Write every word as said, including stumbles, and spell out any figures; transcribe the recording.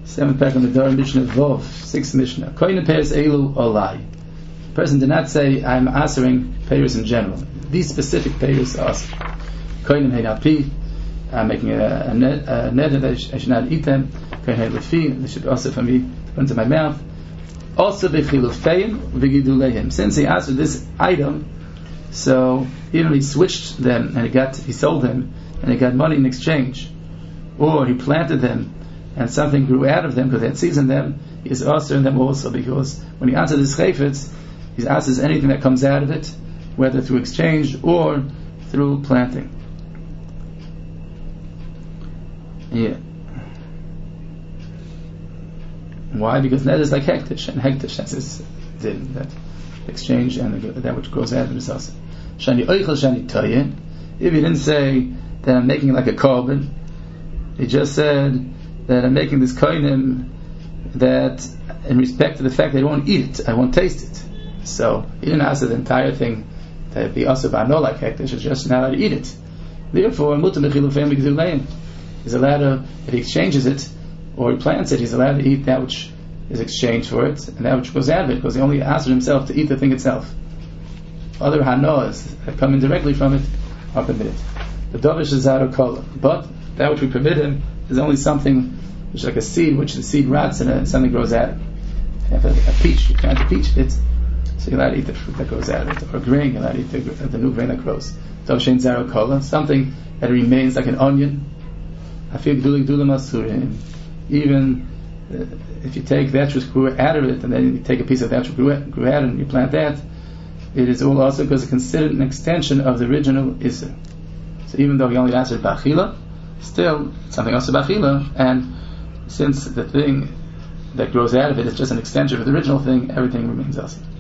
Seventh paragraph of the Dor Mishnah Vov, sixth Mishnah. Koine peiros elu olai. The person did not say, I'm answering peiros in general. These specific peiros are koine hein api. I'm making a, a, net, a neder that I should not eat them. Koine hein lefi. They should also for me to put into my mouth. Also b'chilufeim v'giduleim. Since he asked for this item, so even he switched them and he got he sold them and he got money in exchange, or he planted them and something grew out of them because they had seeds in them, he is also in them also, because when he answers this chayfetz, he asks anything that comes out of it, whether through exchange or through planting. Yeah. Why? Because that is like hektish, and hektish, that's his din, that exchange and the, that which grows out of it is also. Shani oichel shani toyin. If he didn't say that I'm making like a korban, he just said that I'm making this koinim that in respect to the fact that I won't eat it, I won't taste it. So he didn't answer the entire thing that be also bano like hektish, it's just not allowed to eat it. Therefore, mutam b'chilufeim v'giduleim. He's allowed to, if he exchanges it or he plants it, he's allowed to eat that which is exchanged for it, and that which goes out of it, because he only asked himself to eat the thing itself. Other hanoas that come in directly from it are permitted. The dovish is out of color, but that which we permit him is only something which is like a seed, which the seed rots and something grows out of it. If a, a peach, you plant a peach, it, so you're allowed to eat the fruit that grows out of it, or a grain, you're allowed to eat the, the new grain that grows. Dovshin zaro kola, something that remains like an onion. Even uh, if you take that which grew out of it and then you take a piece of that which grew, grew out and you plant that, it is all also because it's considered an extension of the original Isser. So even though he only answered Bachila, still something else about Bachila, and since the thing that grows out of it is just an extension of the original thing, everything remains awesome.